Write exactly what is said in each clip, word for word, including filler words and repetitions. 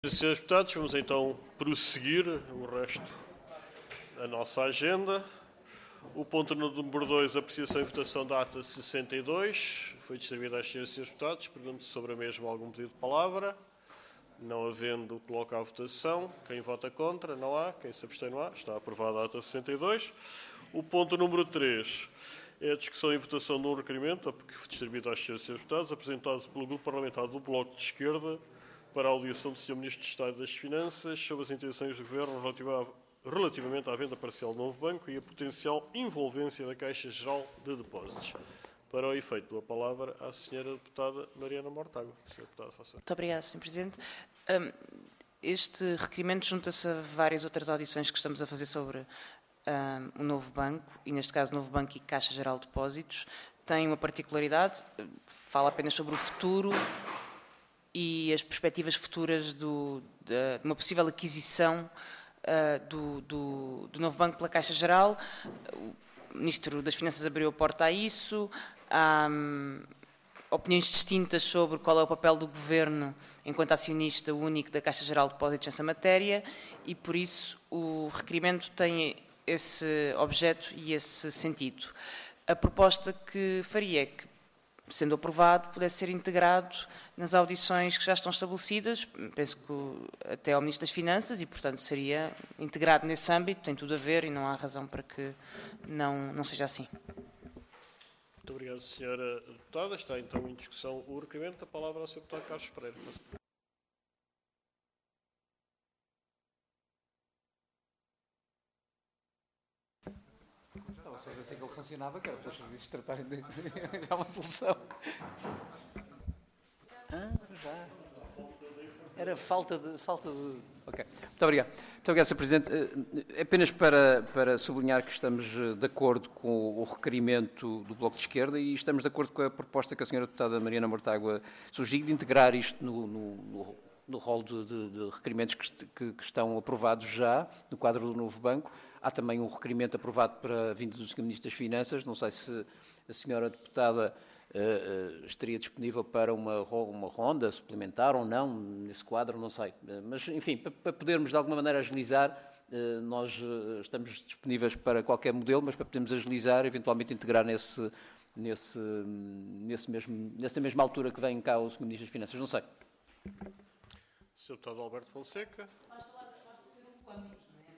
senhores deputados, vamos então prosseguir o resto da nossa agenda. O ponto número dois, apreciação e votação da ata sessenta e dois, foi distribuída às senhoras e senhores deputados. Pergunto se sobre a mesma algum pedido de palavra. Não havendo, coloco à votação. Quem vota contra? Não há. Quem se abstém? Não há. Está aprovada a ata sessenta e dois. O ponto número três é a discussão e votação de um requerimento, que foi distribuído às senhoras e senhores deputados, apresentado pelo Grupo Parlamentar do Bloco de Esquerda, para a audição do senhor Ministro de Estado das Finanças sobre as intenções do Governo relativamente à venda parcial do novo banco e a potencial envolvência da Caixa Geral de Depósitos. Para o efeito, dou a palavra à senhora deputada Mariana Mortágua. Senhora deputada, faça. Muito obrigada, senhor Presidente. Este requerimento junta-se a várias outras audições que estamos a fazer sobre um, o novo banco, e neste caso o novo banco e Caixa Geral de Depósitos. Tem uma particularidade, fala apenas sobre o futuro e as perspectivas futuras do, de, de uma possível aquisição uh, do, do, do novo banco pela Caixa Geral. O Ministro das Finanças abriu a porta a isso. Há um, opiniões distintas sobre qual é o papel do Governo enquanto acionista único da Caixa Geral de Depósitos nessa matéria e, por isso, o requerimento tem esse objeto e esse sentido. A proposta que faria é que, sendo aprovado, pudesse ser integrado nas audições que já estão estabelecidas, penso que até ao Ministro das Finanças, e, portanto, seria integrado nesse âmbito, tem tudo a ver e não há razão para que não, não seja assim. Muito obrigado, senhora deputada. Está então em discussão o requerimento. A palavra ao senhor deputado Carlos Pereira. Estava só a ver se ele funcionava, que era para os serviços tratarem de já uma solução. Ah, já. Era falta de... Falta de... Ok. Muito obrigado. Muito obrigado, senhor Presidente. Apenas para, para sublinhar que estamos de acordo com o requerimento do Bloco de Esquerda e estamos de acordo com a proposta que a senhora deputada Mariana Mortágua sugeriu de integrar isto no, no, no, no rol de, de, de requerimentos que, que, que estão aprovados já no quadro do novo banco. Há também um requerimento aprovado para a vinda do senhor Ministro das Finanças. Não sei se a senhora deputada uh, uh, estaria disponível para uma, uma ronda suplementar ou não nesse quadro, não sei. Uh, mas, enfim, para, para podermos de alguma maneira agilizar, uh, nós uh, estamos disponíveis para qualquer modelo, mas para podermos agilizar, eventualmente integrar nesse, nesse, nesse mesmo, nessa mesma altura que vem cá o senhor Ministro das Finanças, não sei. senhor deputado Alberto Fonseca. Basta, basta ser um plano.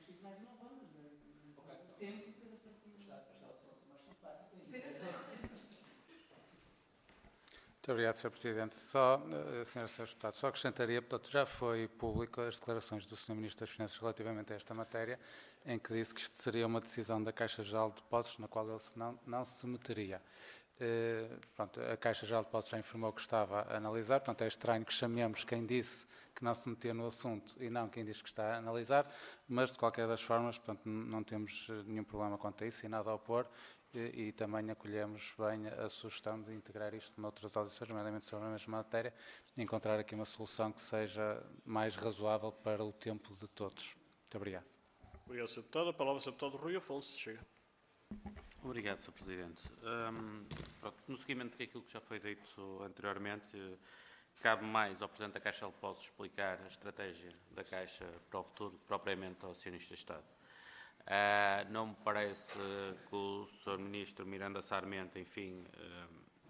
Muito obrigado, senhor Presidente. Só, senhoras e senhores deputados, só acrescentaria, portanto, já foi público as declarações do senhor Ministro das Finanças relativamente a esta matéria, em que disse que isto seria uma decisão da Caixa Geral de Depósitos, na qual ele não, não se meteria. Eh, pronto, a Caixa Geral de Depósitos já informou que estava a analisar, portanto é estranho que chamemos quem disse que não se metia no assunto e não quem diz que está a analisar, mas de qualquer das formas, portanto, não temos nenhum problema quanto a isso e nada a opor. E, e também acolhemos bem a sugestão de integrar isto noutras audições, nomeadamente sobre a mesma matéria, e encontrar aqui uma solução que seja mais razoável para o tempo de todos. Muito obrigado. Obrigado, senhor deputado. A palavra ao senhor deputado Rui Afonso. Chega. Obrigado, senhor Presidente. Um, pronto, no seguimento daquilo que já foi dito anteriormente, cabe mais ao Presidente da Caixa de Depósitos explicar a estratégia da Caixa para o futuro, propriamente ao acionista de Estado. Uh, não me parece que o senhor Ministro Miranda Sarmento, enfim, uh,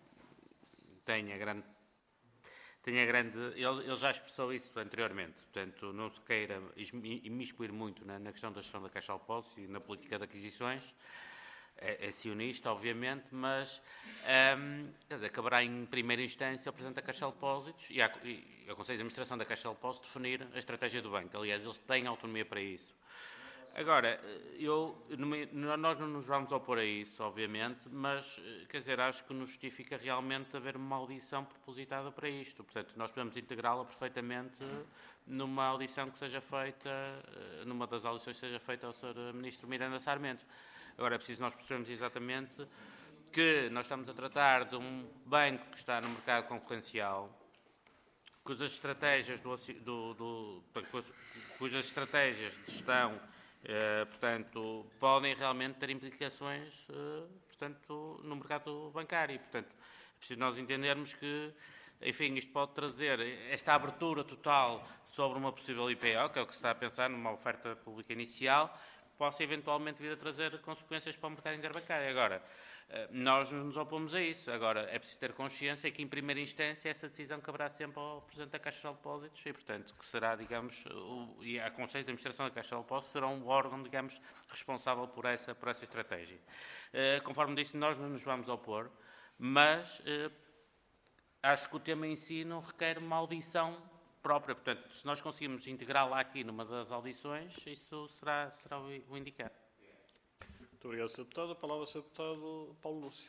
tenha grande... Tenha grande ele, ele já expressou isso anteriormente, portanto, não se queira imiscuir muito na, na questão da gestão da Caixa de Depósitos e na política de aquisições. É, é sionista, obviamente, mas um, quer dizer, caberá em primeira instância ao Presidente da Caixa de Depósitos e, à, e ao Conselho de Administração da Caixa de Depósitos definir a estratégia do banco. Aliás, eles têm autonomia para isso. Agora, eu, nós não nos vamos opor a isso, obviamente, mas, quer dizer, acho que nos justifica realmente haver uma audição propositada para isto. Portanto, nós podemos integrá-la perfeitamente numa audição que seja feita, numa das audições que seja feita ao senhor Ministro Miranda Sarmento. Agora, é preciso nós percebermos exatamente que nós estamos a tratar de um banco que está no mercado concorrencial, cujas estratégias, do, do, do, cujas estratégias de gestão Uh, portanto, podem realmente ter implicações uh, portanto, no mercado bancário. Portanto, é preciso nós entendermos que enfim, isto pode trazer esta abertura total sobre uma possível I P O, que é o que se está a pensar numa oferta pública inicial, possa eventualmente vir a trazer consequências para o mercado interbancário. Agora, nós nos opomos a isso. Agora, é preciso ter consciência que, em primeira instância, essa decisão caberá sempre ao Presidente da Caixa Geral de Depósitos e, portanto, que será, digamos, o, e a Conselho de Administração da Caixa Geral de Depósitos será um órgão, digamos, responsável por essa, por essa estratégia. Uh, conforme disse, nós não nos vamos opor, mas uh, acho que o tema em si não requer uma audição própria. Portanto, se nós conseguirmos integrá-la aqui numa das audições, isso será, será o, o indicado. Muito obrigado, senhor Deputado. A palavra ao senhor Deputado Paulo Lúcio.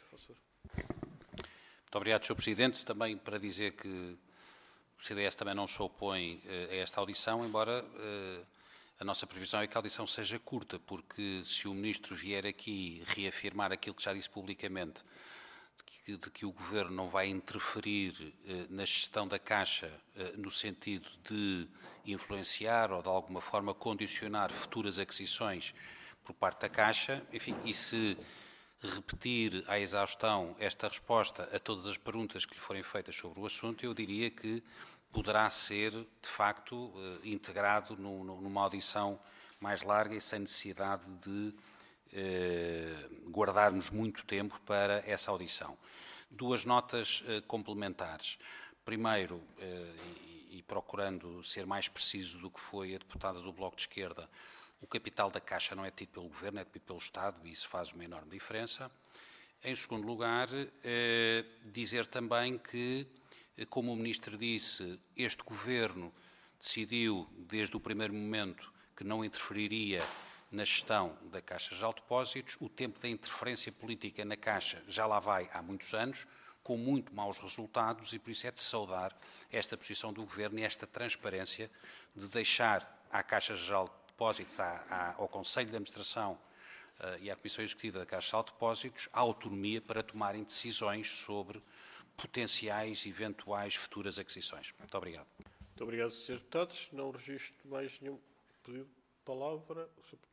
Muito obrigado, senhor Presidente. Também para dizer que o C D S também não se opõe uh, a esta audição, embora uh, a nossa previsão é que a audição seja curta, porque se o Ministro vier aqui reafirmar aquilo que já disse publicamente, de que, de que o Governo não vai interferir uh, na gestão da Caixa uh, no sentido de influenciar ou de alguma forma condicionar futuras aquisições por parte da Caixa, enfim, e se repetir à exaustão esta resposta a todas as perguntas que lhe forem feitas sobre o assunto, eu diria que poderá ser, de facto, integrado numa audição mais larga e sem necessidade de eh, guardarmos muito tempo para essa audição. Duas notas eh, complementares. Primeiro, eh, e, e procurando ser mais preciso do que foi a deputada do Bloco de Esquerda, o capital da Caixa não é tido pelo Governo, é tido pelo Estado, e isso faz uma enorme diferença. Em segundo lugar, eh, dizer também que, como o Ministro disse, este Governo decidiu, desde o primeiro momento, que não interferiria na gestão da Caixa Geral de Depósitos. O tempo da interferência política na Caixa já lá vai há muitos anos, com muito maus resultados, e por isso é de saudar esta posição do Governo e esta transparência de deixar à Caixa Geral de Depósitos, à, à, ao Conselho de Administração uh, e à Comissão Executiva da Caixa Geral de Depósitos, a autonomia para tomarem decisões sobre potenciais, eventuais, futuras aquisições. Muito obrigado. Muito obrigado, senhores Deputados. Não registro mais nenhum pedido de palavra.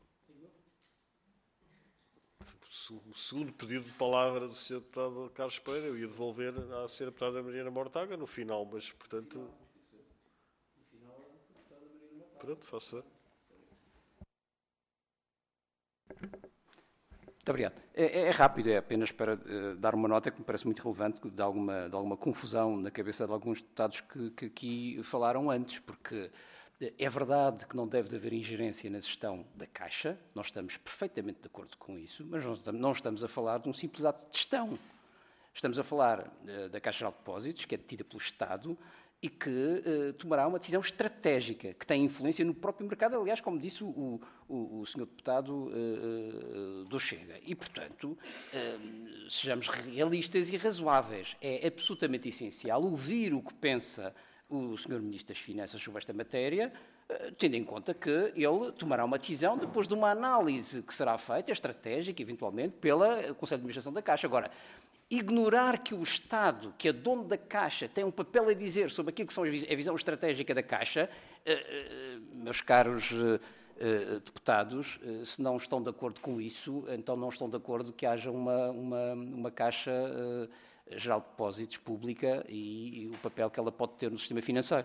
O segundo pedido de palavra do senhor Deputado Carlos Pereira, eu ia devolver à senhora Deputada Mariana Mortágua no final, mas, portanto... Pronto, faço ver. Muito obrigado. É, é rápido, é apenas para uh, dar uma nota que me parece muito relevante, de alguma, de alguma confusão na cabeça de alguns deputados que, que aqui falaram antes, porque é verdade que não deve haver ingerência na gestão da Caixa, nós estamos perfeitamente de acordo com isso, mas não estamos, não estamos a falar de um simples ato de gestão. Estamos a falar uh, da Caixa Geral de Depósitos, que é detida pelo Estado, e que uh, tomará uma decisão estratégica, que tem influência no próprio mercado, aliás, como disse o, o, o senhor Deputado uh, uh, do Chega. E, portanto, uh, sejamos realistas e razoáveis. É absolutamente essencial ouvir o que pensa o senhor Ministro das Finanças sobre esta matéria, uh, tendo em conta que ele tomará uma decisão depois de uma análise que será feita, estratégica, eventualmente, pela Conselho de Administração da Caixa. Agora, ignorar que o Estado, que é dono da Caixa, tem um papel a dizer sobre aquilo que são a visão estratégica da Caixa, meus caros deputados, se não estão de acordo com isso, então não estão de acordo que haja uma, uma, uma Caixa Geral de Depósitos pública e, e o papel que ela pode ter no sistema financeiro.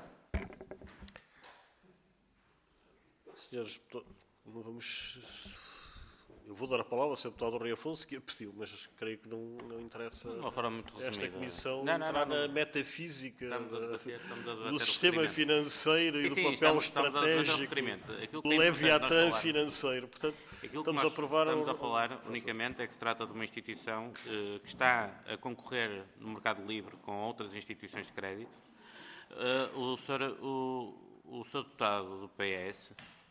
Senhores, não vamos... Eu vou dar a palavra ao senhor Deputado Rui Afonso, que pediu, mas creio que não, não interessa de uma forma muito resumida. Esta comissão não, não, entrar não, não. na metafísica estamos a debater, estamos a debater do sistema financeiro e sim, do sim, papel estamos, estratégico estamos do Leviatã financeiro. Portanto, aquilo estamos nós a provar... Estamos a falar unicamente é que se trata de uma instituição eh, que está a concorrer no mercado livre com outras instituições de crédito. Uh, o, senhor, o, o senhor deputado do P S...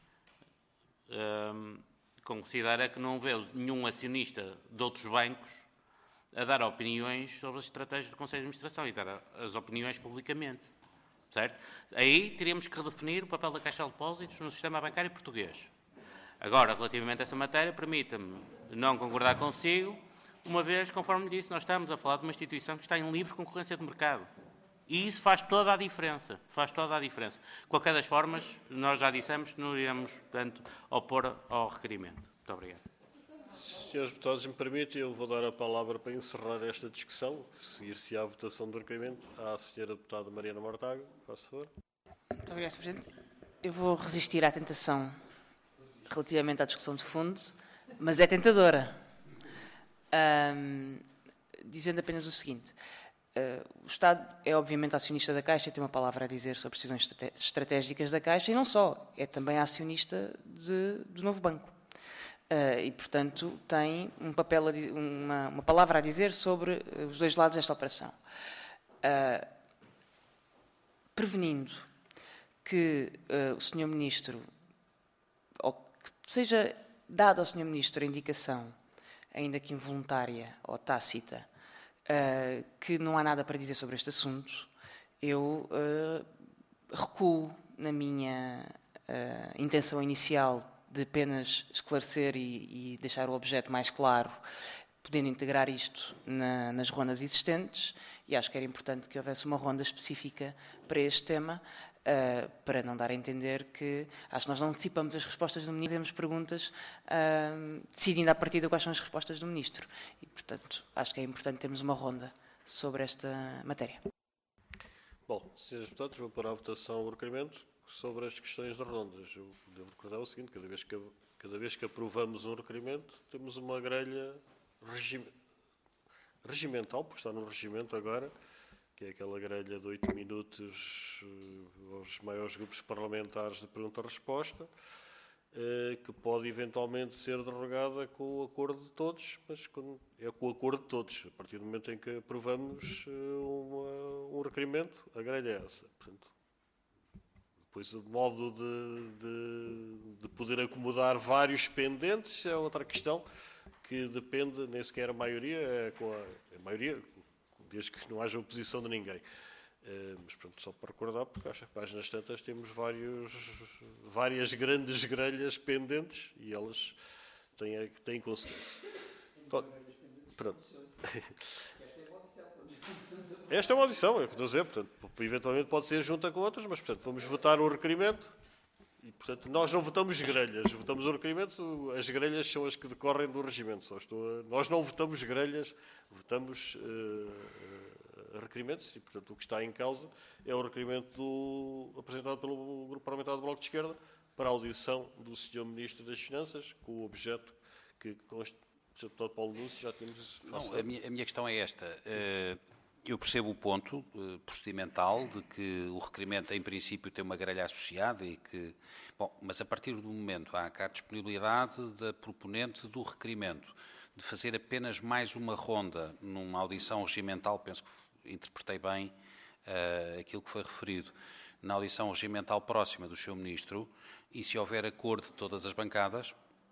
Um, considera que não vê nenhum acionista de outros bancos a dar opiniões sobre as estratégias do Conselho de Administração e dar as opiniões publicamente, certo? Aí teríamos que redefinir o papel da Caixa de Depósitos no sistema bancário português. Agora, relativamente a essa matéria, permita-me não concordar consigo, uma vez, conforme lhe disse, nós estamos a falar de uma instituição que está em livre concorrência de mercado. E isso faz toda a diferença, faz toda a diferença. De qualquer das formas, nós já dissemos que não iremos, portanto, opor ao requerimento. Muito obrigado. Senhores deputados, me permitem, eu vou dar a palavra para encerrar esta discussão, seguir-se à votação do requerimento. À senhora deputada Mariana Mortágua, por favor. Muito obrigada, senhor Presidente. Eu vou resistir à tentação relativamente à discussão de fundo, mas é tentadora. Um, dizendo apenas o seguinte, uh, o Estado é obviamente acionista da Caixa e tem uma palavra a dizer sobre decisões estratégicas da Caixa, e não só, é também acionista de, do novo banco. Uh, e, portanto, tem um papel a, uma, uma palavra a dizer sobre os dois lados desta operação. Uh, prevenindo que uh, o senhor Ministro, ou que seja dada ao senhor Ministro a indicação, ainda que involuntária ou tácita, uh, que não há nada para dizer sobre este assunto, eu uh, recuo na minha uh, intenção inicial de apenas esclarecer e, e deixar o objeto mais claro, podendo integrar isto na, nas rondas existentes, e acho que era importante que houvesse uma ronda específica para este tema, uh, para não dar a entender que acho que nós não antecipamos as respostas do Ministro, fazemos perguntas uh, decidindo à partida quais são as respostas do Ministro. E, portanto, acho que é importante termos uma ronda sobre esta matéria. Bom, senhores deputados, vou pôr à votação o requerimento sobre as questões de rondas. Eu devo recordar o seguinte, cada vez que, cada vez que aprovamos um requerimento, temos uma grelha regime, regimental, porque está no regimento agora, que é aquela grelha de oito minutos uh, aos maiores grupos parlamentares de pergunta-resposta, uh, que pode eventualmente ser derrogada com o acordo de todos, mas com, é com o acordo de todos. A partir do momento em que aprovamos uh, uma, um requerimento, a grelha é essa. Portanto, depois o modo de, de, de poder acomodar vários pendentes é outra questão, que depende, nem sequer a maioria, é com a, a maioria, desde que não haja oposição de ninguém. Uh, mas pronto, só para recordar, porque às páginas tantas temos vários, várias grandes grelhas pendentes e elas têm, têm consequência. Pronto. Esta é uma audição, é o que estou a dizer, portanto, eventualmente pode ser junta com outras, mas portanto, vamos votar o requerimento e, portanto, nós não votamos grelhas, votamos o requerimento, as grelhas são as que decorrem do regimento. Só estou a, nós não votamos grelhas, votamos uh, uh, requerimentos e, portanto, o que está em causa é o requerimento do, apresentado pelo Grupo Parlamentar do Bloco de Esquerda para a audição do senhor Ministro das Finanças, com o objeto que consta. O senhor Deputado Paulo Lúcio, já temos... Não, a, minha, a minha questão é esta. Eu percebo o ponto procedimental de que o requerimento, em princípio, tem uma grelha associada e que... Bom, mas a partir do momento há cá a disponibilidade da proponente do requerimento de fazer apenas mais uma ronda numa audição regimental, penso que interpretei bem uh, aquilo que foi referido, na audição regimental próxima do senhor Ministro, e se houver acordo de todas as bancadas...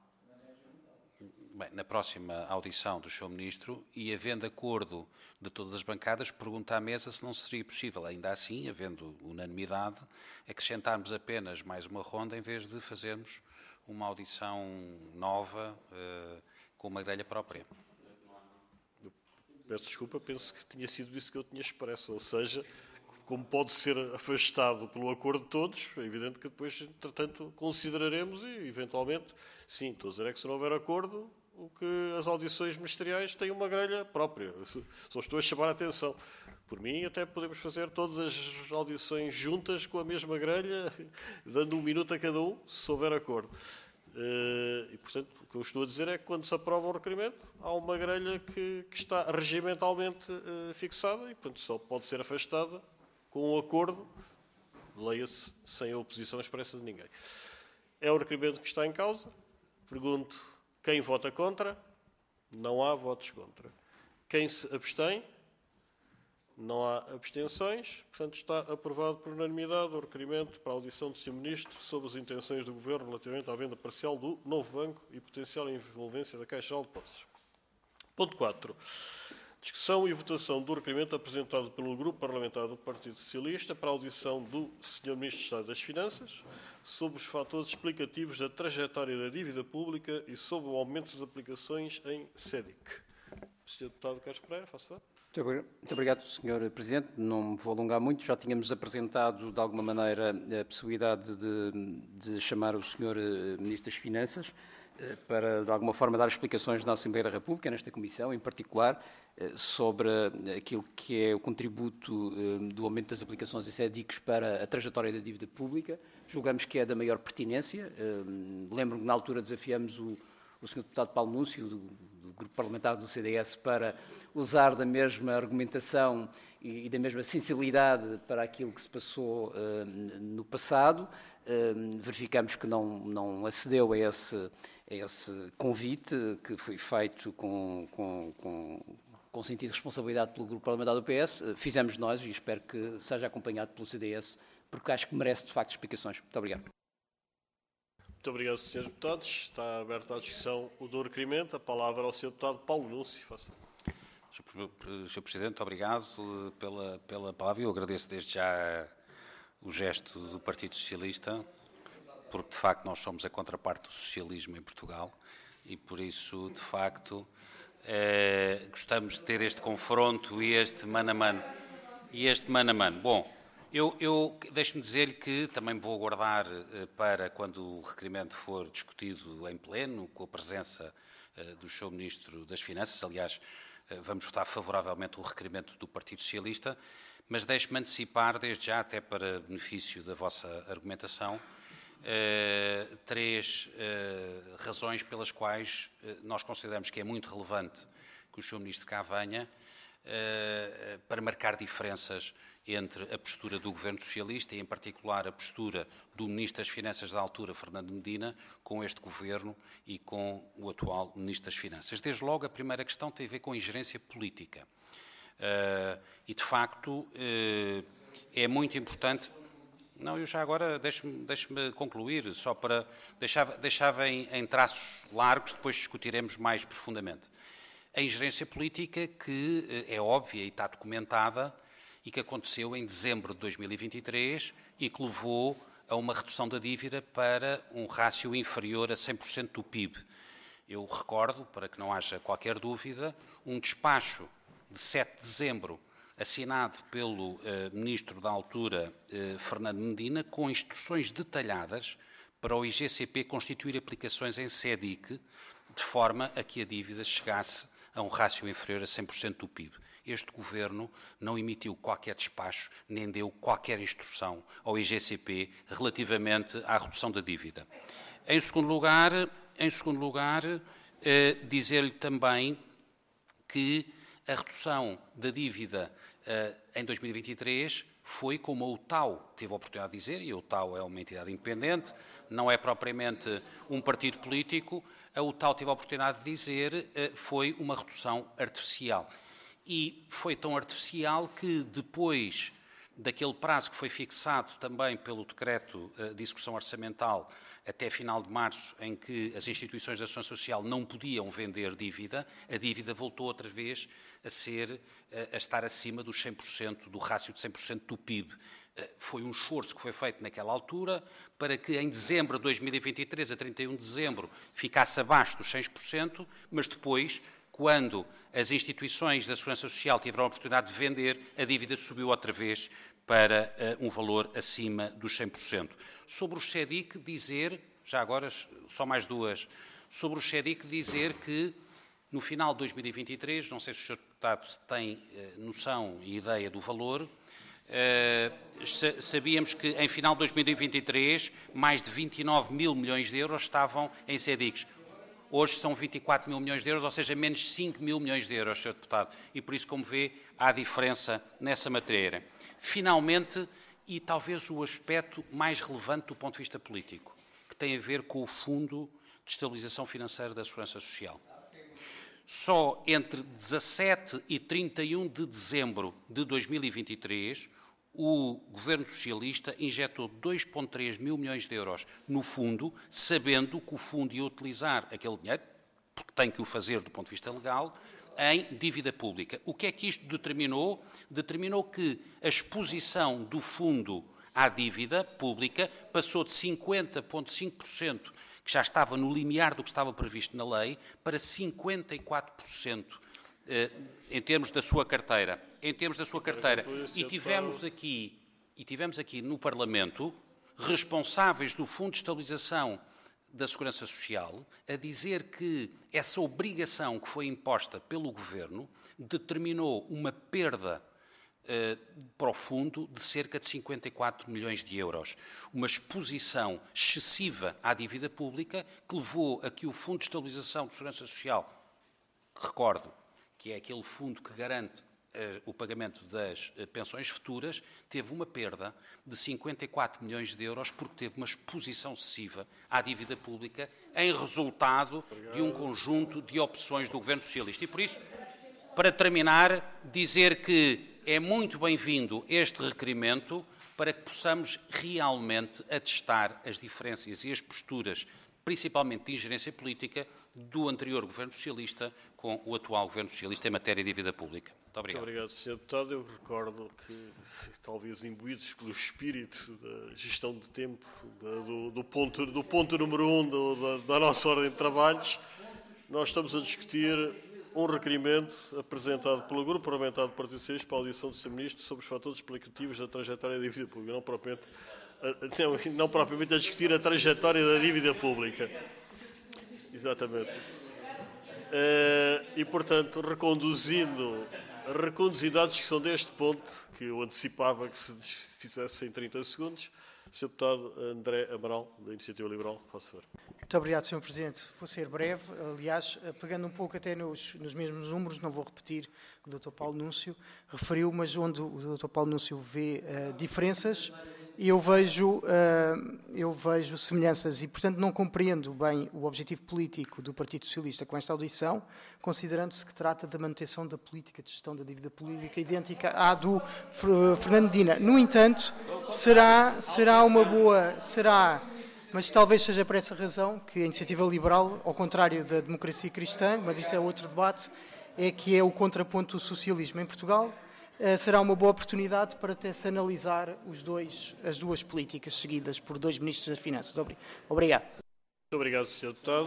Bem, na próxima audição do senhor Ministro, e havendo acordo de todas as bancadas, pergunta à mesa se não seria possível, ainda assim, havendo unanimidade, acrescentarmos apenas mais uma ronda em vez de fazermos uma audição nova uh, com uma grelha própria. Eu peço desculpa, penso que tinha sido isso que eu tinha expresso, ou seja, como pode ser afastado pelo acordo de todos, é evidente que depois, entretanto, consideraremos e, eventualmente, sim, estou a dizer é que se não houver acordo, o que as audições ministeriais têm uma grelha própria. Só estou a chamar a atenção. Por mim, até podemos fazer todas as audições juntas com a mesma grelha, dando um minuto a cada um, se houver acordo. E, portanto, o que eu estou a dizer é que quando se aprova um requerimento, há uma grelha que, que está regimentalmente fixada e, portanto, só pode ser afastada com um acordo, leia-se, sem a oposição expressa de ninguém. É o requerimento que está em causa. Pergunto, quem vota contra? Não há votos contra. Quem se abstém? Não há abstenções. Portanto, está aprovado por unanimidade o requerimento para a audição do senhor Ministro sobre as intenções do Governo relativamente à venda parcial do novo banco e potencial envolvência da Caixa Geral de Depósitos. Ponto quatro. Discussão e votação do requerimento apresentado pelo Grupo Parlamentar do Partido Socialista para a audição do senhor Ministro de Estado das Finanças sobre os fatores explicativos da trajetória da dívida pública e sobre o aumento das aplicações em SEDIC. senhor Deputado Carlos Pereira, faça favor. Muito obrigado, senhor Presidente. Não me vou alongar muito. Já tínhamos apresentado, de alguma maneira, a possibilidade de, de chamar o senhor Ministro das Finanças. para, de alguma forma, dar explicações na Assembleia da República, nesta Comissão, em particular, sobre aquilo que é o contributo do aumento das aplicações e C D I Cs para a trajetória da dívida pública. Julgamos que é da maior pertinência. Lembro-me que, na altura, desafiamos o, o senhor Deputado Paulo Núncio, do, do Grupo Parlamentar do C D S, para usar da mesma argumentação e, e da mesma sensibilidade para aquilo que se passou uh, no passado. Uh, verificamos que não, não acedeu a esse, a esse convite que foi feito com, com, com, com sentido de responsabilidade pelo Grupo Parlamentar do P S. Uh, fizemos nós e espero que seja acompanhado pelo C D S, porque acho que merece, de facto, explicações. Muito obrigado. Muito obrigado, senhores deputados. Está aberta a discussão o do requerimento. A palavra ao senhor Deputado Paulo Núncio. senhor Presidente, obrigado pela, pela palavra. Eu agradeço desde já o gesto do Partido Socialista, porque de facto nós somos a contraparte do socialismo em Portugal e por isso, de facto, eh, gostamos de ter este confronto e este mano a mano. E este mano a mano. Bom, eu, eu deixe-me dizer-lhe que também vou aguardar eh, para quando o requerimento for discutido em pleno, com a presença eh, do senhor Ministro das Finanças. Aliás, eh, vamos votar favoravelmente o requerimento do Partido Socialista, mas deixe-me antecipar, desde já, até para benefício da vossa argumentação, eh, três eh, razões pelas quais eh, nós consideramos que é muito relevante que o senhor Ministro cá venha eh, para marcar diferenças entre a postura do Governo Socialista e, em particular, a postura do Ministro das Finanças da altura, Fernando Medina, com este Governo e com o atual Ministro das Finanças. Desde logo, a primeira questão tem a ver com a ingerência política. Uh, e, de facto, uh, é muito importante... Não, eu já agora, deixe-me deixe-me concluir, só para... Deixava, deixava em, em traços largos, depois discutiremos mais profundamente. A ingerência política que uh, é óbvia e está documentada e que aconteceu em dezembro de dois mil e vinte e três e que levou a uma redução da dívida para um rácio inferior a cem por cento do P I B. Eu recordo, para que não haja qualquer dúvida, um despacho de sete de dezembro, assinado pelo uh, Ministro da altura, uh, Fernando Medina, com instruções detalhadas para o I G C P constituir aplicações em C D I C, de forma a que a dívida chegasse a um rácio inferior a cem por cento do P I B. Este Governo não emitiu qualquer despacho, nem deu qualquer instrução ao I G C P relativamente à redução da dívida. Em segundo lugar, em segundo lugar eh, dizer-lhe também que a redução da dívida eh, em dois mil e vinte e três foi como o T A U teve a oportunidade de dizer, e o T A U é uma entidade independente, não é propriamente um partido político, a o T A U teve a oportunidade de dizer, eh, foi uma redução artificial. E foi tão artificial que depois daquele prazo que foi fixado também pelo decreto de execução orçamental até final de março, em que as instituições de ação social não podiam vender dívida, a dívida voltou outra vez a ser, a estar acima dos cem por cento, do rácio de cem por cento do P I B. Foi um esforço que foi feito naquela altura para que em dezembro de dois mil e vinte e três, a trinta e um de dezembro, ficasse abaixo dos cem por cento, mas depois, quando as instituições da Segurança Social tiveram a oportunidade de vender, a dívida subiu outra vez para uh, um valor acima dos cem por cento. Sobre o C D I C, dizer, já agora só mais duas, sobre o C D I C dizer que no final de dois mil e vinte e três, não sei se o senhor Deputado tem uh, noção e ideia do valor, uh, sabíamos que em final de dois mil e vinte e três mais de vinte e nove mil milhões de euros estavam em C D I Cs. Hoje são vinte e quatro mil milhões de euros, ou seja, menos cinco mil milhões de euros, senhor Deputado. E por isso, como vê, há diferença nessa matéria. Finalmente, e talvez o aspecto mais relevante do ponto de vista político, que tem a ver com o Fundo de Estabilização Financeira da Segurança Social. Só entre dezassete e trinta e um de dezembro de dois mil e vinte e três, o Governo Socialista injetou dois vírgula três mil milhões de euros no fundo, sabendo que o fundo ia utilizar aquele dinheiro, porque tem que o fazer do ponto de vista legal, em dívida pública. O que é que isto determinou? Determinou que a exposição do fundo à dívida pública passou de cinquenta vírgula cinco por cento, que já estava no limiar do que estava previsto na lei, para cinquenta e quatro por cento eh, em termos da sua carteira. Em termos da sua carteira. E tivemos aqui, e tivemos aqui no Parlamento responsáveis do Fundo de Estabilização da Segurança Social a dizer que essa obrigação que foi imposta pelo Governo determinou uma perda eh, para o fundo de cerca de cinquenta e quatro milhões de euros. Uma exposição excessiva à dívida pública que levou a que o Fundo de Estabilização de Segurança Social, recordo que é aquele fundo que garante eh, o pagamento das eh, pensões futuras, teve uma perda de cinquenta e quatro milhões de euros porque teve uma exposição excessiva à dívida pública em resultado de um conjunto de opções do Governo Socialista. E por isso, para terminar, dizer que é muito bem-vindo este requerimento para que possamos realmente atestar as diferenças e as posturas, principalmente de ingerência política, do anterior Governo Socialista com o atual Governo Socialista em matéria de dívida pública. Muito obrigado. Muito obrigado, senhor Deputado. Eu recordo que, talvez imbuídos pelo espírito da gestão de tempo, da, do, do, ponto, do ponto número um do, da, da nossa ordem de trabalhos, nós estamos a discutir um requerimento apresentado pelo Grupo Parlamentar do Partido Socialista para a audição do senhor Ministro sobre os fatores explicativos da trajetória da dívida pública, não propriamente, não, não propriamente a discutir a trajetória da dívida pública. Exatamente. Uh, e, portanto, reconduzindo, reconduzindo a discussão deste ponto, que eu antecipava que se fizesse em trinta segundos, o senhor Deputado André Amaral, da Iniciativa Liberal, faça favor. Muito obrigado, senhor Presidente. Vou ser breve. Aliás, pegando um pouco até nos, nos mesmos números, não vou repetir o que o doutor Paulo Núncio referiu, mas onde o doutor Paulo Núncio vê uh, diferenças, eu vejo, uh, eu vejo semelhanças e, portanto, não compreendo bem o objetivo político do Partido Socialista com esta audição, considerando-se que trata da manutenção da política de gestão da dívida pública idêntica à do Fernando Medina. No entanto, será, será uma boa... será, mas talvez seja por essa razão que a Iniciativa Liberal, ao contrário da democracia cristã, mas isso é outro debate, é que é o contraponto do socialismo em Portugal. Será uma boa oportunidade para até-se analisar os dois, as duas políticas seguidas por dois Ministros das Finanças. Obrigado. Muito obrigado, senhor Deputado.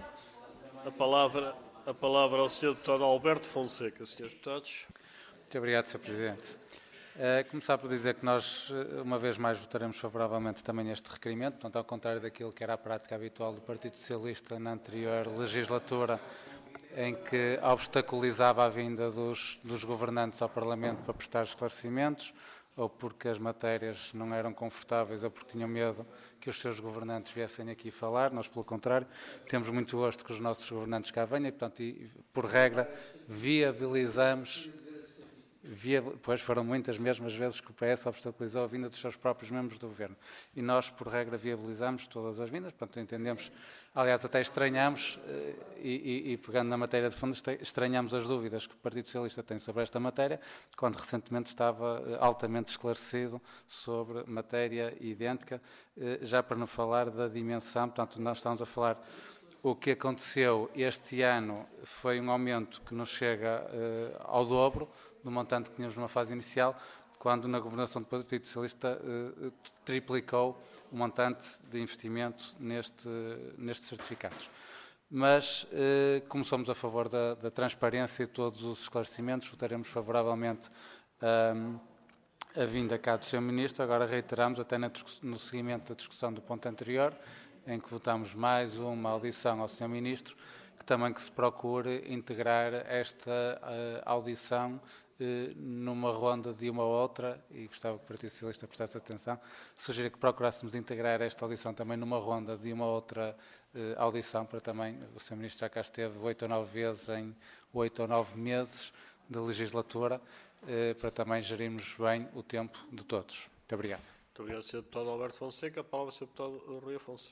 A palavra, a palavra ao senhor Deputado Alberto Fonseca. senhores Deputados. Muito obrigado, senhor Presidente. Uh, começar por dizer que nós, uma vez mais, votaremos favoravelmente também neste requerimento, portanto, ao contrário daquilo que era a prática habitual do Partido Socialista na anterior legislatura, em que obstaculizava a vinda dos, dos governantes ao Parlamento para prestar esclarecimentos, ou porque as matérias não eram confortáveis, ou porque tinham medo que os seus governantes viessem aqui falar. Nós, pelo contrário, temos muito gosto que os nossos governantes cá venham, e, portanto, e, por regra, viabilizamos... Via, pois foram muitas mesmas vezes que o P S obstaculizou a vinda dos seus próprios membros do Governo. E nós, por regra, viabilizamos todas as vindas, portanto, entendemos, aliás, até estranhamos, e, e, e pegando na matéria de fundo, estranhamos as dúvidas que o Partido Socialista tem sobre esta matéria, quando recentemente estava altamente esclarecido sobre matéria idêntica, já para não falar da dimensão, portanto, nós estamos a falar... O que aconteceu este ano foi um aumento que nos chega uh, ao dobro do montante que tínhamos numa fase inicial, quando na governação do Partido Socialista uh, triplicou o montante de investimento neste, nestes certificados. Mas, uh, como somos a favor da, da transparência e de todos os esclarecimentos, votaremos favoravelmente um, a vinda cá do senhor Ministro. Agora reiteramos, até no seguimento da discussão do ponto anterior, em que votamos mais uma audição ao senhor Ministro, que também que se procure integrar esta uh, audição uh, numa ronda de uma ou outra, e gostava que o Partido Socialista prestasse atenção, sugiro que procurássemos integrar esta audição também numa ronda de uma outra uh, audição, para também, o senhor Ministro já cá esteve oito ou nove vezes em oito ou nove meses de legislatura, uh, para também gerirmos bem o tempo de todos. Muito obrigado. Muito obrigado, senhor Deputado Alberto Fonseca. A palavra ao senhor Deputado Rui Afonso.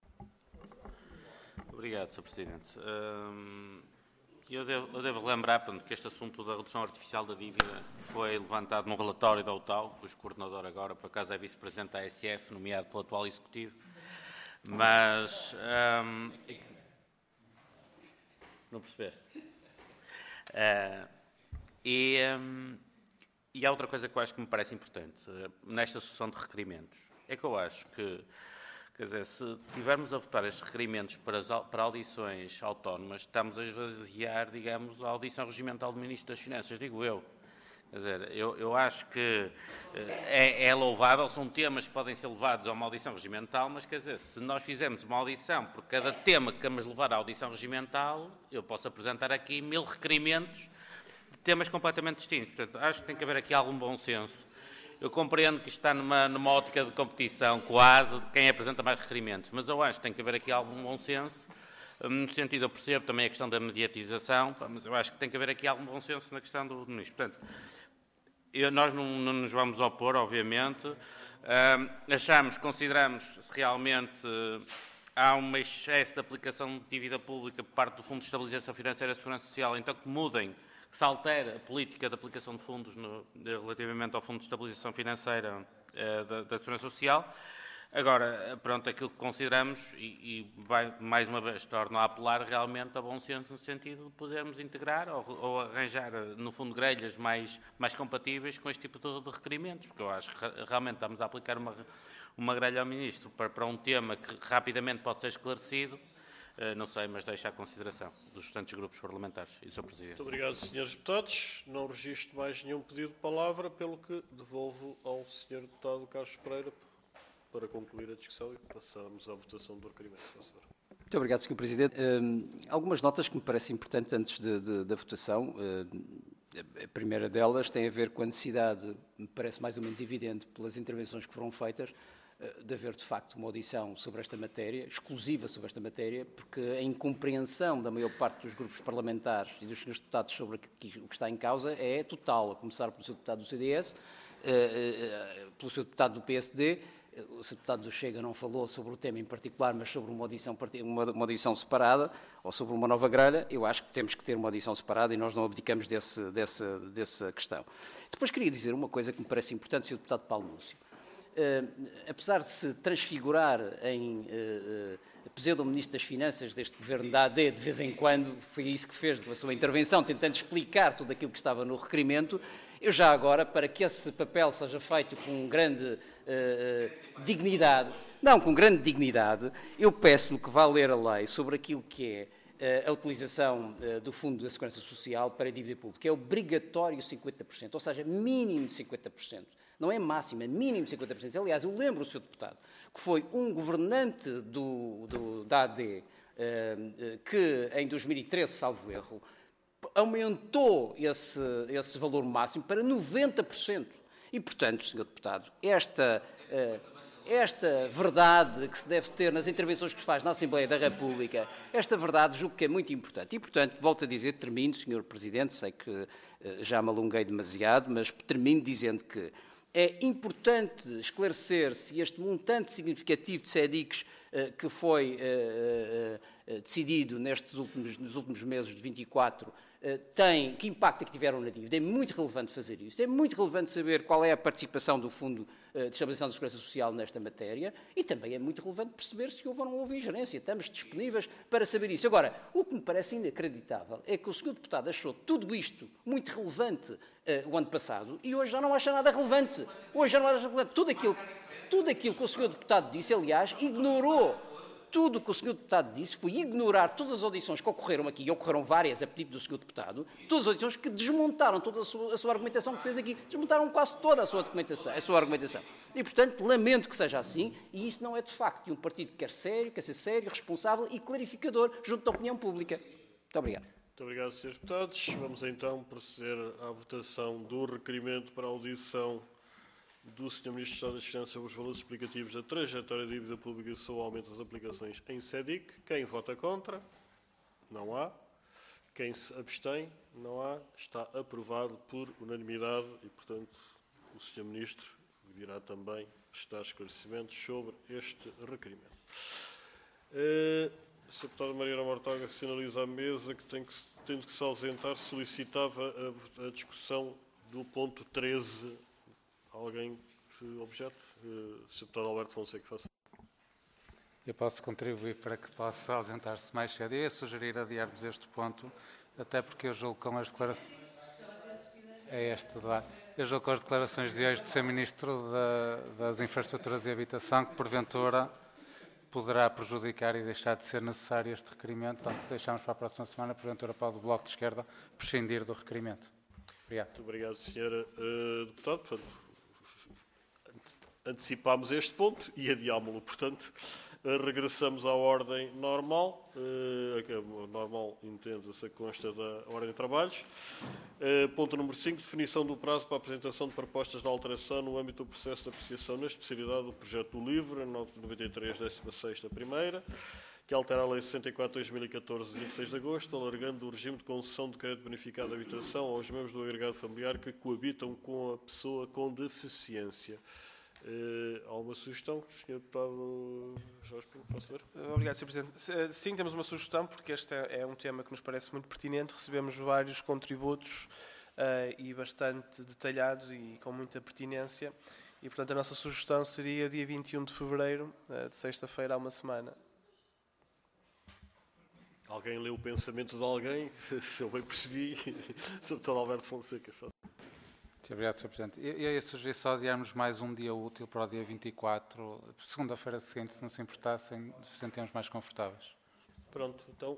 Obrigado, senhor Presidente. Eu devo, eu devo lembrar portanto, que este assunto da redução artificial da dívida foi levantado num relatório da U T A L, cujo coordenador agora, por acaso, é vice-presidente da A S F, nomeado pelo atual Executivo. Mas... Um, não percebeste? Uh, e, um, e há outra coisa que eu acho que me parece importante uh, nesta sessão de requerimentos. É que eu acho que Quer dizer, se tivermos a votar estes requerimentos para, as, para audições autónomas, estamos a esvaziar, digamos, a audição regimental do Ministro das Finanças, digo eu. Quer dizer, eu, eu acho que é, é louvável, são temas que podem ser levados a uma audição regimental, mas quer dizer, se nós fizermos uma audição por cada tema que queremos levar à audição regimental, eu posso apresentar aqui mil requerimentos de temas completamente distintos. Portanto, acho que tem que haver aqui algum bom senso. Eu compreendo que isto está numa, numa ótica de competição quase de quem apresenta mais requerimentos, mas eu acho que tem que haver aqui algum bom senso. No sentido, eu percebo também a questão da mediatização, mas eu acho que tem que haver aqui algum bom senso na questão do ministro. Portanto, eu, nós não, não nos vamos opor, obviamente. Uh, achamos, consideramos se realmente uh, há um excesso de aplicação de dívida pública por parte do Fundo de Estabilização Financeira e Segurança Social, então que mudem, que se altere a política de aplicação de fundos no, relativamente ao Fundo de Estabilização Financeira uh, da, da Segurança Social. Agora, pronto, aquilo que consideramos, e, e vai, mais uma vez, torno a apelar realmente a bom senso no sentido de podermos integrar ou, ou arranjar, no fundo, grelhas mais, mais compatíveis com este tipo de, de requerimentos, porque eu acho que realmente estamos a aplicar uma, uma grelha ao Ministro para, para um tema que rapidamente pode ser esclarecido, uh, não sei, mas deixo à consideração dos restantes grupos parlamentares e senhor Presidente. Muito obrigado, senhores deputados. Não registro mais nenhum pedido de palavra, pelo que devolvo ao senhor deputado Carlos Pereira para concluir a discussão e passamos à votação do requerimento. Muito obrigado, senhor Presidente. Uh, algumas notas que me parecem importantes antes de, de, da votação. Uh, a primeira delas tem a ver com a necessidade, me parece mais ou menos evidente, pelas intervenções que foram feitas, uh, de haver, de facto, uma audição sobre esta matéria, exclusiva sobre esta matéria, porque a incompreensão da maior parte dos grupos parlamentares e dos senhores deputados sobre o que está em causa é total, a começar pelo senhor deputado do C D S, uh, uh, pelo senhor deputado do P S D. O senhor deputado do Chega não falou sobre o tema em particular, mas sobre uma audição, uma, uma audição separada ou sobre uma nova grelha. Eu acho que temos que ter uma audição separada e nós não abdicamos desse, dessa, dessa questão. Depois queria dizer uma coisa que me parece importante, senhor deputado Paulo Núncio. Uh, apesar de se transfigurar em uh, uh, pseudo-ministro das Finanças deste governo da A D, de vez em quando, foi isso que fez na sua intervenção, tentando explicar tudo aquilo que estava no requerimento, eu já agora, para que esse papel seja feito com grande uh, dignidade, não, com grande dignidade, eu peço-lhe que vá ler a lei sobre aquilo que é uh, a utilização uh, do Fundo da Segurança Social para a dívida pública. É obrigatório cinquenta por cento, ou seja, mínimo de cinquenta por cento. Não é máximo, é mínimo de cinquenta por cento. Aliás, eu lembro o senhor deputado que foi um governante do, do, da A D uh, que, em dois mil e treze, salvo erro, aumentou esse, esse valor máximo para noventa por cento. E, portanto, senhor deputado, esta, esta verdade que se deve ter nas intervenções que se faz na Assembleia da República, esta verdade julgo que é muito importante. E, portanto, volto a dizer, termino, senhor Presidente, sei que já me alonguei demasiado, mas termino dizendo que é importante esclarecer se este montante significativo de C E D I Cs uh, que foi uh, uh, decidido nestes últimos, nos últimos meses de vinte e quatro uh, tem, que impacto é que tiveram na dívida. É muito relevante fazer isso. É muito relevante saber qual é a participação do Fundo uh, de Estabilização da Segurança Social nesta matéria e também é muito relevante perceber se houve ou não houve ingerência. Estamos disponíveis para saber isso. Agora, o que me parece inacreditável é que o senhor deputado achou tudo isto muito relevante Uh, o ano passado, e hoje já não acha nada relevante. Hoje já não acha relevante. Tudo aquilo, tudo aquilo que o senhor deputado disse, aliás, ignorou. Tudo o que o senhor deputado disse foi ignorar todas as audições que ocorreram aqui, e ocorreram várias a pedido do senhor deputado, todas as audições que desmontaram toda a sua, a sua argumentação que fez aqui, desmontaram quase toda a sua, documentação, a sua argumentação. E, portanto, lamento que seja assim, e isso não é de facto de um partido que quer sério, quer ser sério, responsável e clarificador junto da opinião pública. Muito obrigado. Muito obrigado, senhores deputados. Vamos então proceder à votação do requerimento para a audição do senhor Ministro do Estado das Finanças sobre os valores explicativos da trajetória da dívida pública e sobre o aumento das aplicações em C E D I C. Quem vota contra? Não há. Quem se abstém? Não há. Está aprovado por unanimidade e, portanto, o senhor Ministro virá também prestar esclarecimentos sobre este requerimento. Uh, A senhora deputada Mariana Mortágua sinaliza à mesa que, tem que, tendo que se ausentar, solicitava a, a discussão do ponto treze. Alguém que objete? Uh, senhor deputado Alberto Fonseca, faça. Eu posso contribuir para que possa ausentar-se mais cedo. Eu ia sugerir adiarmos este ponto, até porque eu julgo com as declarações... É este debate. Eu julgo com as declarações de hoje do senhor Ministro da, das Infraestruturas e Habitação, que porventura poderá prejudicar e deixar de ser necessário este requerimento. Portanto, deixamos para a próxima semana, porventura, para o Bloco de Esquerda prescindir do requerimento. Obrigado. Muito obrigado, senhora uh, Deputada. Portanto, antecipámos este ponto e adiámo-lo. Portanto, uh, regressamos à ordem normal. Uh, normal, entende-se, consta da ordem de trabalhos. Uh, ponto número cinco, definição do prazo para a apresentação de propostas de alteração no âmbito do processo de apreciação na especialidade do projeto do livro, nove de noventa e três, décima sexta primeira, que altera a Lei sessenta e quatro de dois mil e catorze, de vinte e seis de agosto, alargando o regime de concessão de crédito bonificado de habitação aos membros do agregado familiar que coabitam com a pessoa com deficiência. Uh, há uma sugestão, senhor Deputado Jorge Pinto, posso ver? Obrigado, senhor Presidente. Sim, temos uma sugestão, porque este é um tema que nos parece muito pertinente. Recebemos vários contributos uh, e bastante detalhados e com muita pertinência. E, portanto, a nossa sugestão seria dia vinte e um de fevereiro, uh, de sexta-feira a uma semana. Alguém leu o pensamento de alguém? Se eu bem percebi, senhor Deputado Alberto Fonseca. Muito obrigado, senhor Presidente. Eu, eu ia sugerir só adiarmos mais um dia útil para o dia vinte e quatro, segunda-feira seguinte, se não se importassem, se sentirmos mais confortáveis. Pronto, então.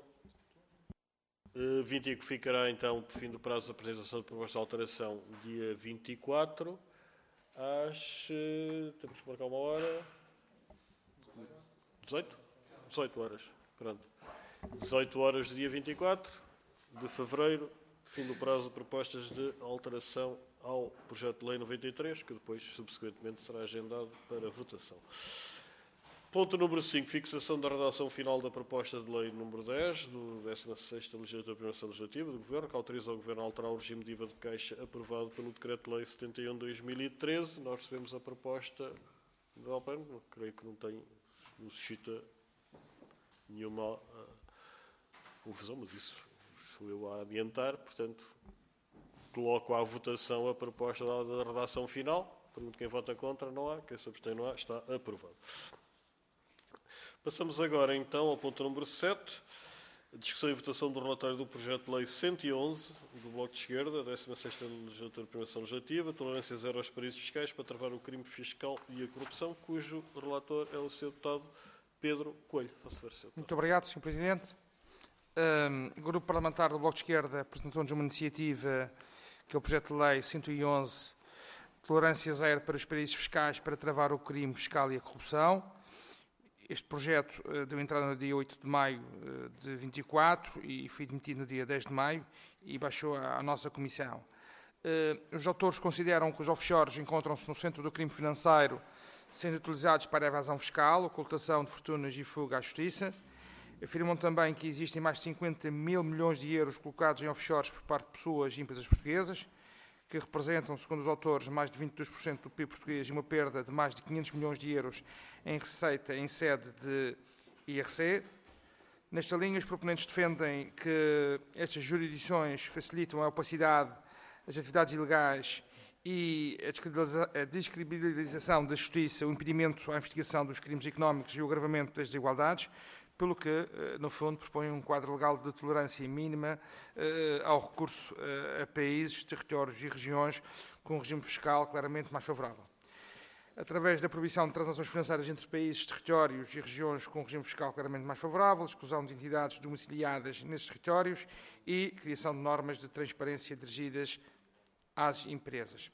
Uh, vinte e cinco ficará, então, por fim do prazo de apresentação de proposta de alteração, dia vinte e quatro, às. Uh, temos que marcar uma hora. dezoito? dezoito horas. Pronto. dezoito horas do dia vinte e quatro de fevereiro, fim do prazo de propostas de alteração ao projeto de lei noventa e três, que depois, subsequentemente, será agendado para votação. Ponto número cinco, fixação da redação final da proposta de lei número dez, do décima sexta Legislatura Primeira Sessão Legislativa do Governo, que autoriza o Governo a alterar o regime de I V A de caixa aprovado pelo Decreto-Lei setenta e um de dois mil e treze. Nós recebemos a proposta do Alpano, creio que não tem, não suscita nenhuma uh, confusão, mas isso sou eu a adiantar, portanto, coloco à votação a proposta da redação final. Pergunto quem vota contra, não há. Quem se abstém, não há. Está aprovado. Passamos agora, então, ao ponto número sete. Discussão e votação do relatório do projeto de lei cento e onze, do Bloco de Esquerda, décima sexta Legislatura Primeira Sessão Legislativa, tolerância zero aos paraísos fiscais para travar o crime fiscal e a corrupção, cujo relator é o senhor Deputado Pedro Coelho. Faço ver, senhor Deputado. Muito obrigado, senhor Presidente. O Grupo Parlamentar do Bloco de Esquerda apresentou-nos uma iniciativa que é o projeto de lei cento e onze, tolerância zero para os paraísos fiscais para travar o crime fiscal e a corrupção. Este projeto uh, deu entrada no dia oito de maio uh, de vinte e quatro e foi admitido no dia dez de maio e baixou à, à nossa comissão. Uh, os autores consideram que os offshores encontram-se no centro do crime financeiro, sendo utilizados para a evasão fiscal, ocultação de fortunas e fuga à justiça. Afirmam também que existem mais de cinquenta mil milhões de euros colocados em offshores por parte de pessoas e empresas portuguesas, que representam, segundo os autores, mais de vinte e dois por cento do P I B português e uma perda de mais de quinhentos milhões de euros em receita em sede de I R C. Nesta linha, os proponentes defendem que estas jurisdições facilitam a opacidade das atividades ilegais e a descredibilização da justiça, o impedimento à investigação dos crimes económicos e o agravamento das desigualdades, pelo que, no fundo, propõe um quadro legal de tolerância mínima ao recurso a países, territórios e regiões com um regime fiscal claramente mais favorável. Através da proibição de transações financeiras entre países, territórios e regiões com um regime fiscal claramente mais favorável, exclusão de entidades domiciliadas nesses territórios e criação de normas de transparência dirigidas às empresas.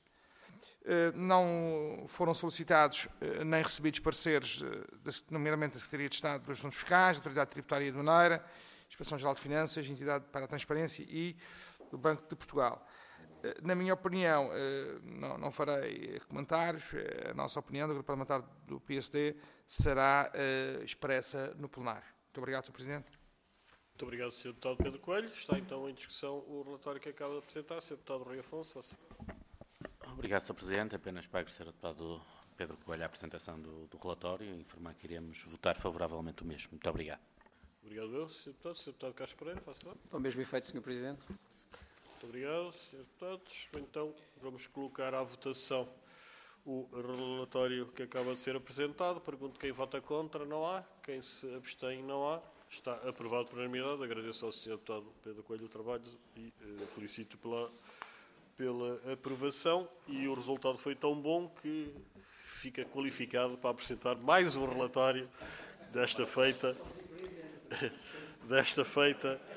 Não foram solicitados nem recebidos pareceres, nomeadamente da Secretaria de Estado dos Assuntos Fiscais, da Autoridade Tributária e Aduaneira, Inspeção-Geral de Finanças, Entidade para a Transparência e do Banco de Portugal. Na minha opinião, não, não farei comentários, a nossa opinião do Grupo Parlamentar do P S D será expressa no plenário. Muito obrigado, senhor Presidente. Muito obrigado, senhor Deputado Pedro Coelho. Está então em discussão o relatório que acaba de apresentar, senhor Deputado Rui Afonso. Obrigado, senhor Presidente. Apenas para agradecer ao Deputado Pedro Coelho a apresentação do, do relatório e informar que iremos votar favoravelmente o mesmo. Muito obrigado. Obrigado, eu, senhor Deputado. senhor Deputado Carlos Pereira, faça lá. O mesmo efeito, senhor Presidente. Muito obrigado, senhor Deputados. Então, vamos colocar à votação o relatório que acaba de ser apresentado. Pergunto quem vota contra, não há. Quem se abstém, não há. Está aprovado por unanimidade. Agradeço ao senhor Deputado Pedro Coelho o trabalho e eh, felicito pela, pela aprovação. E o resultado foi tão bom que fica qualificado para apresentar mais um relatório desta feita, desta feita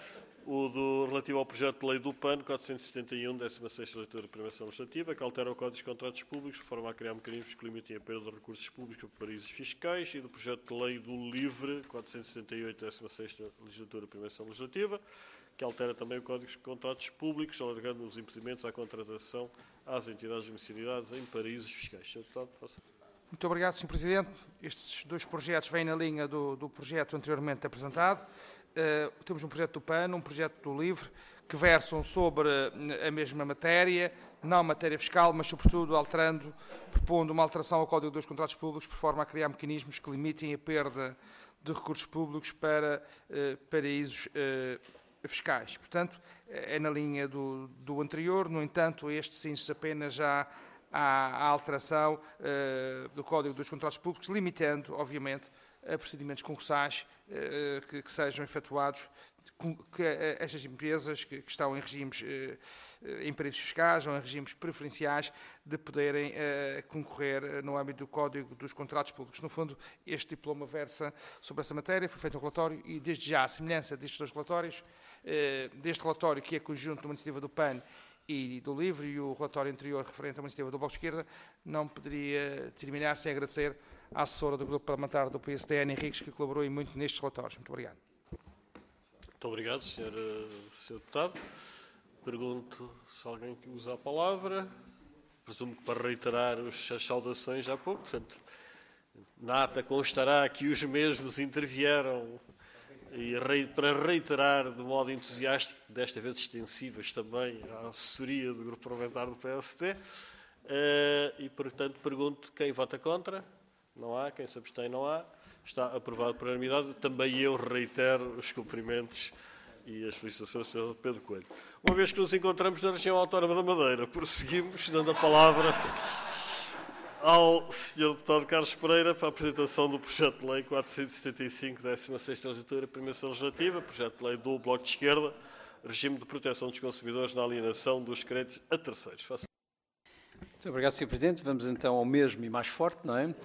O do, relativo ao projeto de lei do P A N, quatrocentos e setenta e um, décima sexta leitura, primeira sessão legislativa, que altera o Código de Contratos Públicos de forma a criar mecanismos que limitem a perda de recursos públicos por paraísos fiscais, e do projeto de lei do LIVRE, quatrocentos e sessenta e oito, décima sexta legislatura, primeira sessão legislativa, que altera também o Código de Contratos Públicos, alargando os impedimentos à contratação às entidades domiciliadas em paraísos fiscais. senhor Deputado, faça. Muito obrigado, senhor Presidente. Estes dois projetos vêm na linha do, do projeto anteriormente apresentado. Uh, temos um projeto do P A N, um projeto do LIVRE, que versam sobre a mesma matéria, não matéria fiscal, mas sobretudo alterando, propondo uma alteração ao Código dos Contratos Públicos, por forma a criar mecanismos que limitem a perda de recursos públicos para uh, paraísos uh, fiscais. Portanto, é na linha do, do anterior, no entanto, este cinge-se apenas já à, à alteração uh, do Código dos Contratos Públicos, limitando, obviamente, a procedimentos concursais uh, que, que sejam efetuados, com, que uh, estas empresas que, que estão em regimes, uh, em paraísos fiscais ou em regimes preferenciais, de poderem uh, concorrer no âmbito do Código dos Contratos Públicos. No fundo, este diploma versa sobre essa matéria, foi feito um relatório e, desde já, a semelhança destes dois relatórios, uh, deste relatório, que é conjunto de uma iniciativa do P A N e do LIVRE, e o relatório anterior referente a uma iniciativa do Bloco de Esquerda, não poderia terminar sem agradecer à assessora do Grupo Parlamentar do P S D, Ana Henriques, que colaborou muito nestes relatórios. Muito obrigado. Muito obrigado, senhor senhor Deputado. Pergunto se alguém que usa a palavra. Presumo que para reiterar as saudações há pouco. Portanto, na ata constará que os mesmos intervieram e para reiterar de modo entusiástico, desta vez extensivas também, à assessoria do Grupo Parlamentar do P S D. E, portanto, pergunto quem vota contra. Não há. Quem se abstém, não há. Está aprovado por unanimidade. Também eu reitero os cumprimentos e as felicitações ao senhor Pedro Coelho. Uma vez que nos encontramos na região autónoma da Madeira, prosseguimos, dando a palavra ao senhor Deputado Carlos Pereira para a apresentação do projeto de lei quatrocentos e setenta e cinco, décima sexta legislatura, primeira sessão legislativa, projeto de lei do Bloco de Esquerda, regime de proteção dos consumidores na alienação dos créditos a terceiros. Faça. Muito obrigado, senhor Presidente. Vamos então ao mesmo e mais forte, não é?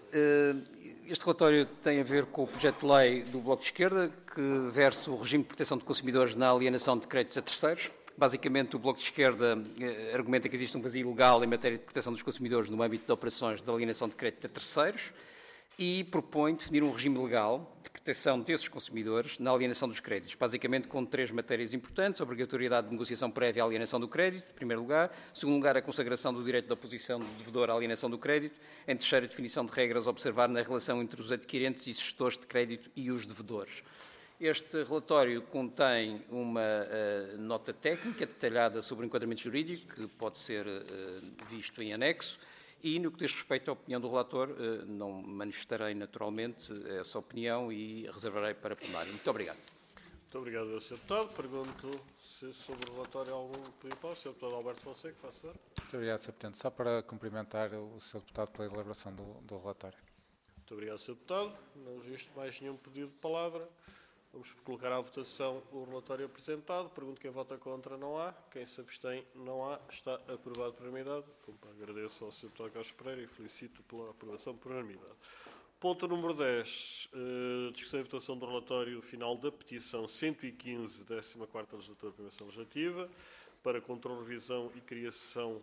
Este relatório tem a ver com o projeto de lei do Bloco de Esquerda, que versa o regime de proteção de consumidores na alienação de créditos a terceiros. Basicamente, o Bloco de Esquerda argumenta que existe um vazio legal em matéria de proteção dos consumidores no âmbito de operações de alienação de crédito a terceiros e propõe definir um regime legal de proteção desses consumidores na alienação dos créditos, basicamente com três matérias importantes: a obrigatoriedade de negociação prévia à alienação do crédito, em primeiro lugar; em segundo lugar, a consagração do direito da oposição do devedor à alienação do crédito; em terceiro, a definição de regras a observar na relação entre os adquirentes e gestores de crédito e os devedores. Este relatório contém uma uh, nota técnica detalhada sobre o enquadramento jurídico, que pode ser uh, visto em anexo, e, no que diz respeito à opinião do relator, uh, não manifestarei naturalmente essa opinião e a reservarei para plenário. Muito obrigado. Muito obrigado, senhor Deputado. Pergunto se sobre o relatório há algum pedido para o senhor Deputado Alberto Fonseca, faça favor. Muito obrigado, senhor Presidente. Só para cumprimentar o senhor Deputado pela elaboração do, do relatório. Muito obrigado, senhor Deputado. Não existe mais nenhum pedido de palavra. Vamos colocar à votação o relatório apresentado. Pergunto quem vota contra, não há. Quem se abstém, não há. Está aprovado por unanimidade. Agradeço ao senhor Deputado Carlos Pereira e felicito pela aprovação por unanimidade. Ponto número dez. Uh, discussão e votação do relatório final da petição cento e quinze, décima quarta legislatura, primeira sessão legislativa, para controle, revisão e criação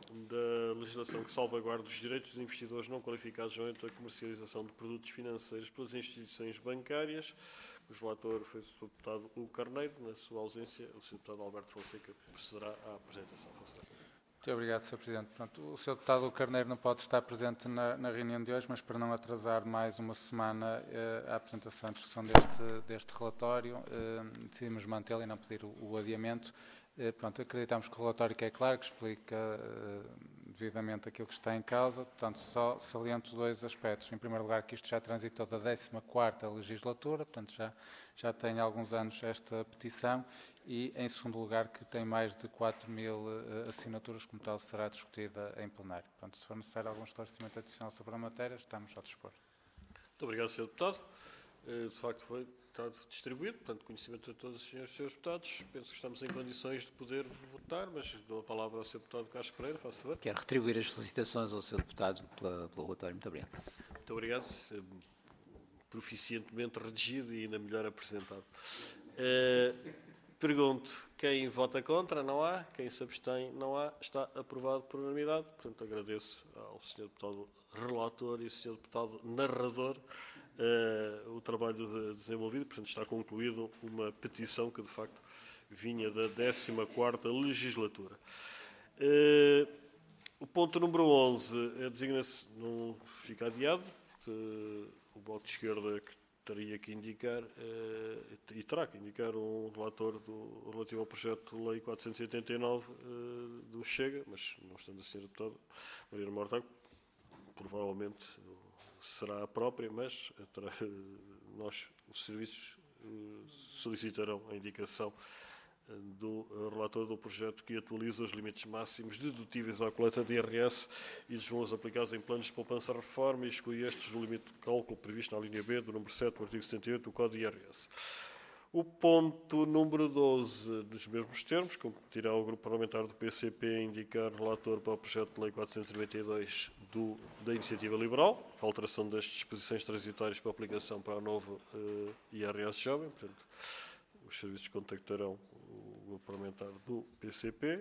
da legislação que salvaguarda os direitos dos investidores não qualificados no âmbito da comercialização de produtos financeiros pelas instituições bancárias. O relator foi o senhor Deputado Hugo Carneiro. Na sua ausência, o senhor Deputado Alberto Fonseca procederá à apresentação. Muito obrigado, senhor Presidente. Pronto, o senhor Deputado Hugo Carneiro não pode estar presente na, na reunião de hoje, mas para não atrasar mais uma semana eh, a apresentação e discussão deste, deste relatório, eh, decidimos mantê-lo e não pedir o, o adiamento. Eh, pronto, acreditamos que o relatório que é claro, que explica eh, devidamente aquilo que está em causa. Portanto, só saliento dois aspectos. Em primeiro lugar, que isto já transitou da décima quarta legislatura, portanto já, já tem alguns anos esta petição, e em segundo lugar, que tem mais de quatro mil uh, assinaturas, como tal será discutida em plenário. Portanto, se for necessário algum esclarecimento adicional sobre a matéria, estamos ao dispor. Muito obrigado, senhor Deputado. De facto, foi está distribuído, portanto, conhecimento de todos os senhores e senhores deputados. Penso que estamos em condições de poder votar, mas dou a palavra ao senhor Deputado Carlos Pereira, faça favor. Quero retribuir as felicitações ao senhor Deputado pela, pelo relatório. Muito obrigado. Muito obrigado. Proficientemente redigido e ainda melhor apresentado. Uh, Pergunto, quem vota contra? Não há. Quem se abstém? Não há. Está aprovado por unanimidade. Portanto, agradeço ao senhor Deputado Relator e ao senhor Deputado Narrador uh, o trabalho de, desenvolvido. Portanto, está concluído uma petição que, de facto, vinha da décima quarta legislatura. Uh, o ponto número onze, a designação não fica adiado, porque o Bloco de Esquerda que teria que indicar, uh, e terá que indicar um relator do, relativo ao projeto de lei quatrocentos e oitenta e nove uh, do Chega, mas não estando a senhora Deputada Mariana Mortágua, provavelmente será a própria, mas terá, nós, os serviços, uh, solicitarão a indicação do relator do projeto que atualiza os limites máximos dedutíveis à coleta de I R S e dos valores aplicados em planos de poupança-reforma e exclui estes do limite de cálculo previsto na linha B do número sete do artigo setenta e oito do Código de I R S. O ponto número doze, nos mesmos termos, competirá ao Grupo Parlamentar do P C P indicar relator para o projeto de lei quatrocentos e noventa e dois do, da Iniciativa Liberal, a alteração das disposições transitórias para aplicação para o novo uh, I R S jovem. Portanto, os serviços contactarão o Grupo Parlamentar do P C P.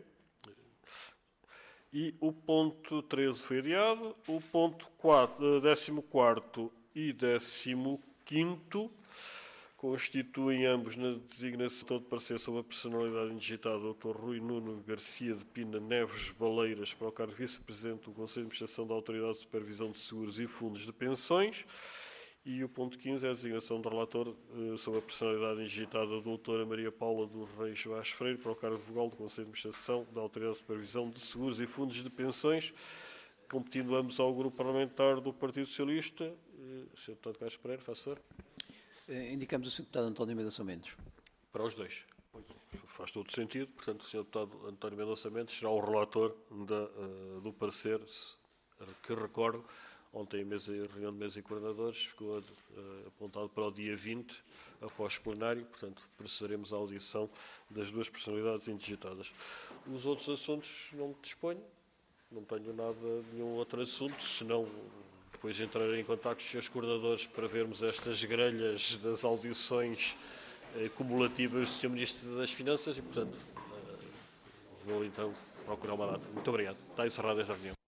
E o ponto treze foi adiado. O ponto décimo quarto e décimo quinto constituem ambos na designação de parecer sobre a personalidade indigitada do doutor Rui Nuno Garcia de Pina Neves Baleiras para o cargo de vice-presidente do Conselho de Administração da Autoridade de Supervisão de Seguros e Fundos de Pensões. E o ponto quinze é a designação de relator uh, sobre a personalidade indigitada da doutora Maria Paula dos Reis Vaz Freire para o cargo de vogal do Conselho de Administração da Autoridade de Supervisão de Seguros e Fundos de Pensões, competindo ambos ao Grupo Parlamentar do Partido Socialista. Uh, senhor Deputado Carlos Pereira, faz favor. Indicamos o senhor Deputado António Mendonça Mendes. Para os dois. Faz todo sentido. Portanto, o senhor Deputado António Mendonça Mendes será o relator da, uh, do parecer, que recordo, ontem, a mesa, a reunião de mesa e coordenadores ficou uh, apontado para o dia vinte, após plenário, portanto, procederemos à audição das duas personalidades indigitadas. Os outros assuntos não me disponho, não tenho nada, nenhum outro assunto, senão depois entrarei em contato com os senhores coordenadores para vermos estas grelhas das audições uh, cumulativas do senhor Ministro das Finanças e, portanto, uh, vou então procurar uma data. Muito obrigado. Está encerrada esta reunião.